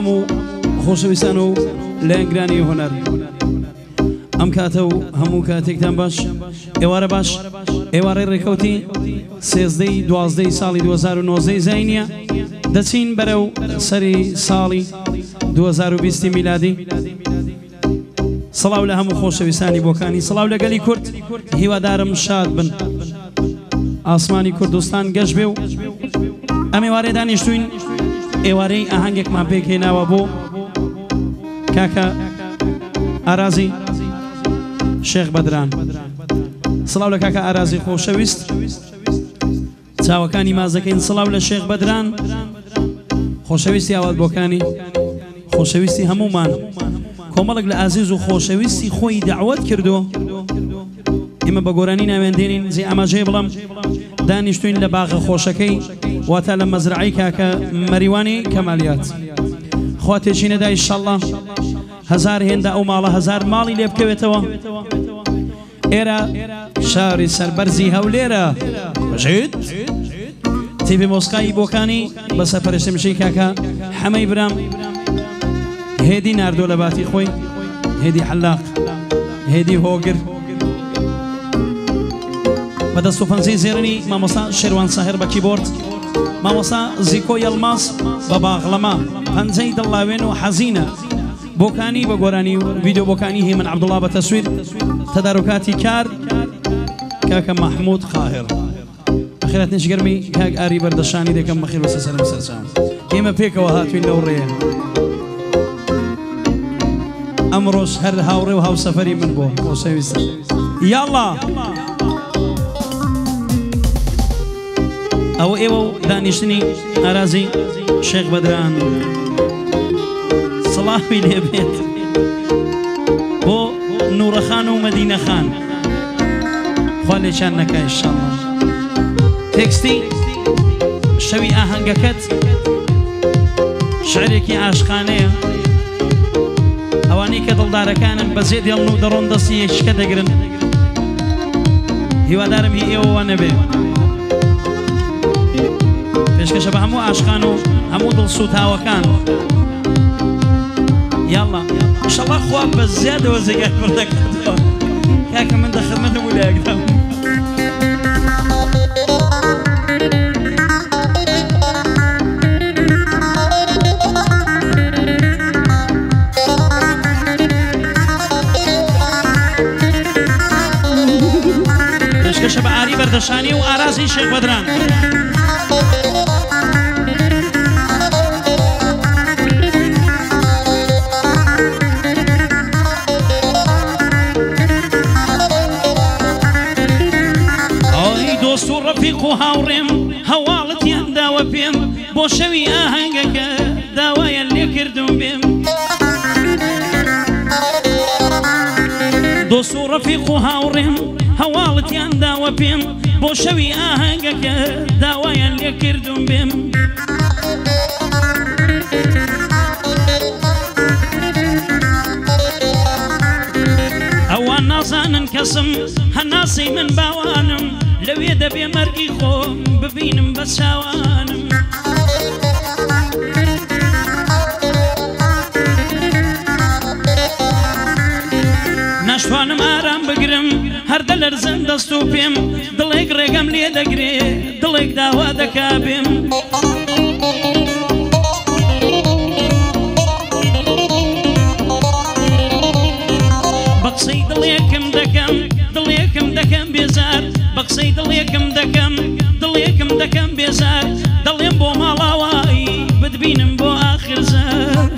همو خوشویستانو لانگرانی هنر ام کاتو همو کاتێکتان باش ئێوارە باش ئێوارەی ڕێکەوتی 13 ساڵی 2019 زینیە دەچین بەرەو سەری ساڵی 2020 میلادی سڵاو لە هەموو خۆشەویستانی بۆکانی سڵاو لەگەلی کورد هیوادارم شاد بن ئاسمانی کوردستان گەشت بێ و ئەم ئێوارەی دانیشتوین ئێوارەی ئاهەنگێکمان پێکهێناوە بۆ کاکە ئارازی شێخ بەدران سڵاو لە کاکە ئارازی خۆشەویست چاوەکانی مازەکەین سڵاو لە شێخ بەدران خۆشەویستی ئاوات بۆکانی خۆشەویستی هەمومان کۆمەڵک لە ئازیز و خۆشەویستی خۆی دعوت کردو ئێمە بە گۆرانی ناوێندێنین زی ئاماژەیە بڵام دانیشتوین لە باغە خۆشەکەی واتە لە مەزرعەی کاکە مەریوانی کەمالیات خوا تێچی نەدا ئینشەڵڵا هەزار هێندە ئەو ماڵە هەزار ماڵی لێ بکەوێتەوە ئێرە شاری سەربەرزی هەولێرە بەژێت تیڤی مۆسقایی بۆکانی بە سەرپەرشتمشەی کاکە حەمەی برام هێدی ناردۆ لە باتی خۆی هێدی حەلاق هێدی هۆگر بەدەست و پەنجەی زێرنی مامۆستا شێروان ساهر بە کیبۆرد مامۆستا زیکۆ یەڵماس بە باغڵەما پەنجەی دڵاوێن و حەزینە بۆکانی بە گۆرانی و ڤیدیۆ بۆکانی هیمن عەبدوڵڵا بە تەسویر تەدارۆکاتی کار کاکە مەحموود قاهر بەخێرات نێشگەرمی کاک ئاری بەردەشانی دەکەم بەخێر بەسە سەرم سەرچاو ئێمە پێکەوە هاتوین لەو ڕێیە ئەمڕۆژ هەر هاوڕێ و هاوسەفەری من بۆ خۆشەویستە یاڵڵا ئەوە ئێوە و دانیشتنی ئارازی شێخ بەدران سڵاوی لێ بێت بۆ نوورەخان و مەدینەخان خوا لێچان نەکە ئینشەڵڵا تێکستی شەوی ئاهەنگەکەت شعرێکی عاشقانەیە ئەوانەی کە دڵدارەکانن بەجێ دێڵن و دەڕۆن دەستی یەکشکە دەگرن هیوادارم هی ئێوەوە نەبێ پێشکەشە بە هەموو عاشقان و هەموو دڵسوتاوەکان یاڵڵا ئینشەڵڵا خوا بە زیادەوە جێگای پڕ دەکاتەوە کاکە من دەخەمەتم و لایەکدام پێشکەشە بە ئاری بەردەشانی و ئارازی شێخ بەدران دۆست و ڕەفیق و هاوڕێم هەواڵەتیان داوە پێم بۆ شەوی ئاهەنگەکە داوایان لێ کردم بێم دۆست و ڕەفیق و هاوڕێم هەواڵەتیان داوە پێم بۆ شەوی ئاهەنگەکە داوایان لێ کردم بێم ئەوان نازانن کەسم هەناسەی من باوانم لەوێ دەبێ مەرگی خۆم ببینم بە چاوانم ناشتوانم ئارام بگرم هەردە لەرزم دەست و پێم دڵێک ڕێگەم لێ دەگرێ دڵێک داوا دەکا بێم بە قسەی دڵێکم دەکەم بێزار بە قسەی دڵێکم دەکەم بێزار دڵێم بۆ ماڵاوایی بتبینم بۆ ئاخر زار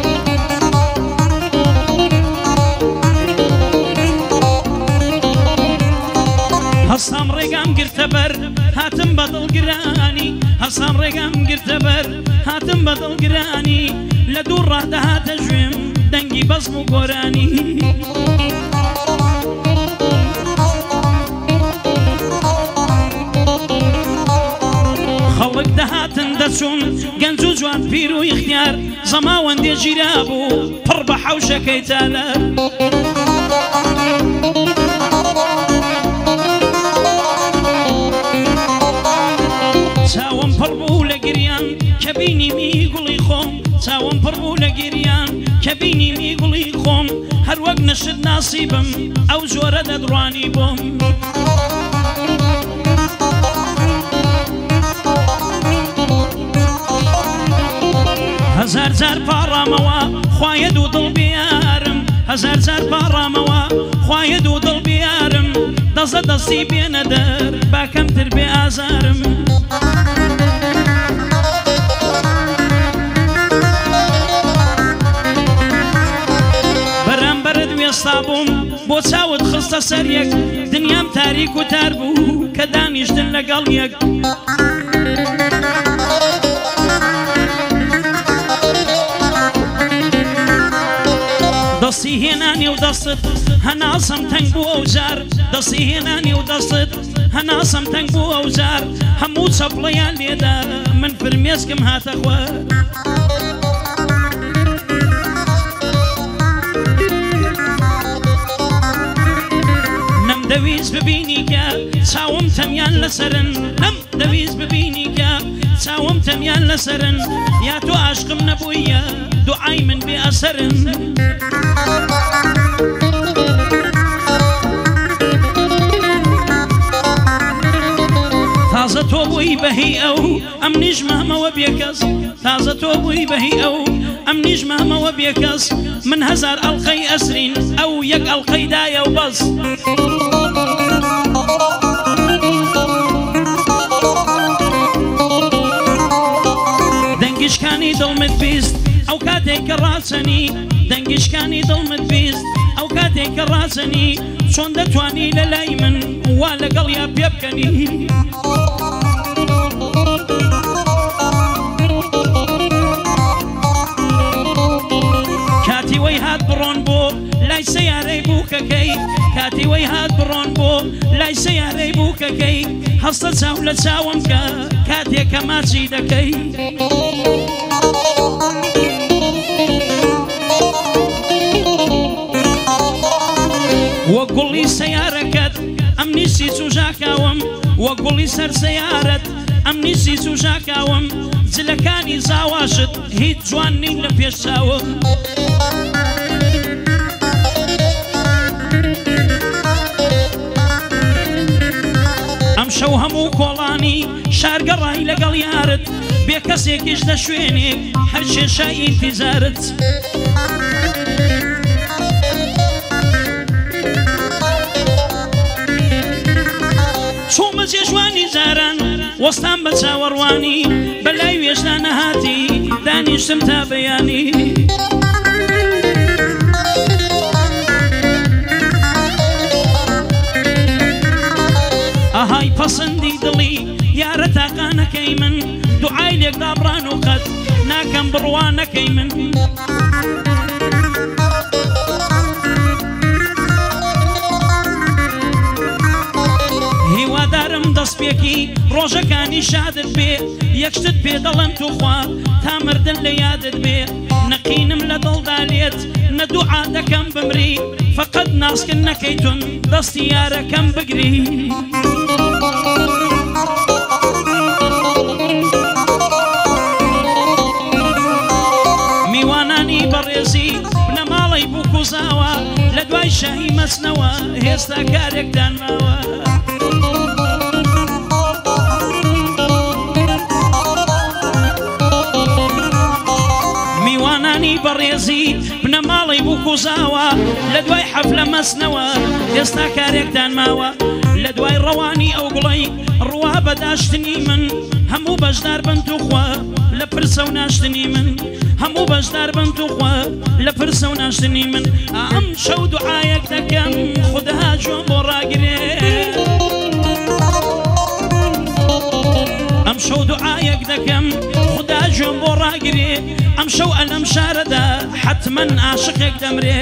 هەستام ڕێگام گرتە بەر هاتم بە دڵگرانی هەستام ڕێگام گرتە بەر هاتم بە دڵگرانی لە دوور ڕادەهاتە ژوێم دەنگی بەزم و گۆرانی خەڵک دەهاتن دەچوون گەنج و جوان پیر و یختیار زەماوەندێ ژیرا بوو پڕ بە حەوشەکەی تالار چاوم پڕ بوو لە گریان کە بینیمی گوڵی خۆم چاوم پڕ بوو لە گیریان کە بینیمی گوڵی خۆم هەر وەک نەشت ناسیبم ئەو زۆرە دەدڕوانی بۆم هەزار جار پاڕامەوە خوایە دوو دڵ بیارم هەزار جار پاڕامەوە خوایە دوو دڵ بیارم دەزە دەستی بێنە دەر باکەمتر بێ ئازارم بەرامبەرت وێستا بووم بۆ چاوت خستە سەر یەک دنیام تاریک و تار بوو کە دانیشتن لەگەڵ یەک دەستی هێنانی و دەستت هەناسەم تەنگ بوو ئەو جار دەستی هێنانی و دەستت هەناسەم تەنگ بوو ئەو جار هەموو چەپڵەیان لێدا من فرمێسکم هاتە خوار نەمدەویست ببینی کە چاوم تەمیان لەسەرن نەمدەویست ببینی کە چاوم تەمیان لەسەرن یا تۆ عاشقم نەبوویە دوعای من بێ ئەسەرن تازە تۆ بووی بەهی ئەو ئەم نیژمەمەوە بێکەس تازە تۆ بووی بەهی ئەو ئەم نیژمەمەوە بێکەس من هەزار ئەڵقەی ئەسرین ئەو یەک ئەڵقەی دایە و بەس دەنگیشکانی دڵمت بیست ئەو کاتێک کە ڕاچەنی دەنگیشکانی دڵمت بیست ئەو کاتێک کە ڕاچەنی چۆن دەتوانی لە لای من وا لەگەڵ یا پێ بکەنی کاتی وەی هات بڕۆن بۆ لای سەیارەی بووکەکەی کاتی وەی هات بڕۆن بۆ لای سەیارەی بووکەکەی هەستە چاو لە چاوم کە کاتێک کە ماچی دەکەی وە گوڵی سەیارەکەت ئەم نیسی چوژاکاوم وە گوڵی سەر سەیارەت ئەم نیسی چوژاکاوم جلەکانی زاواشت هیچ جوان نین لە پێش چاوم ئەم شەو هەموو کۆڵانی شارگەڕای لەگەڵ یارت بێ کەسێکیش لە شوێنێک هەر کێشای ئینتیزارت چۆمە جێژوانی جاران وەستان بە چاوەڕوانی بەلای وێژدا نەهاتی دانیشتم تا بەیانی ئاهای پەسەندی دڵی یارە تاقانەکەی من دوعای لێکدا بڕان و قەت ناکەم بڕوانەکەی من هیوادارم دەستپێکی ڕۆژەکانی شادت بێ یەکشتت پێ دەڵێم توخوا تا مردن لە یادت بێ نەقینم لە دڵدا لێت نەدوعا دەکەم بمری فقط ناسکن نەکەیتون دەستی یارەکەم بگری میوانانی بەڕێزی لە ماڵی بووکوزاوە لە دوای شاهی مەچنەوە هێستا کارێکدان ماوە بەڕێزی بنە ماڵی بووکوزاوە لە دوای حەفلە مەچنەوە هێستا کارێکدان ماوە لە دوای ڕەوانی ئەو گوڵەی ڕوا بەداشتنی من هەموو بەشدار بن توخوا لە پرسە و ناشتنی من هەموو بەشدار بن توخوا لە پرسە و ناشتنی من ئەم شەو دوعایەک دەکەم خودها جۆم بۆ ڕاگرێ ئەم شەو دوعایەک دەکەم خوددا جۆم بۆ ڕاگرێ ئەم شەو ئەلەم شارەدا حتمەن عاشقێک دەمرێ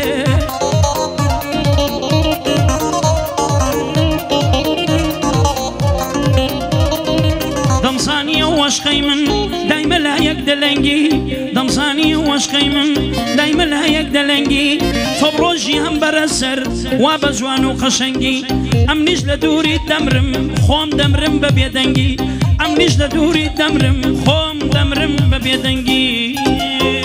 دەمزانیە وەشقەی من دایمە لایەک دەلەنگی دەمزانیە وەشقەی من دایمە لایەک دەلەنگی تۆ ڕۆژی هەم بەرەسەر وا بە جوان و قەشەنگی ئەم نیش لە دووری دەمرم خۆم دەمرم بە بێدەنگی ئەم نیش لە دووری دەمرم خۆم دەمرم بە بێدەنگی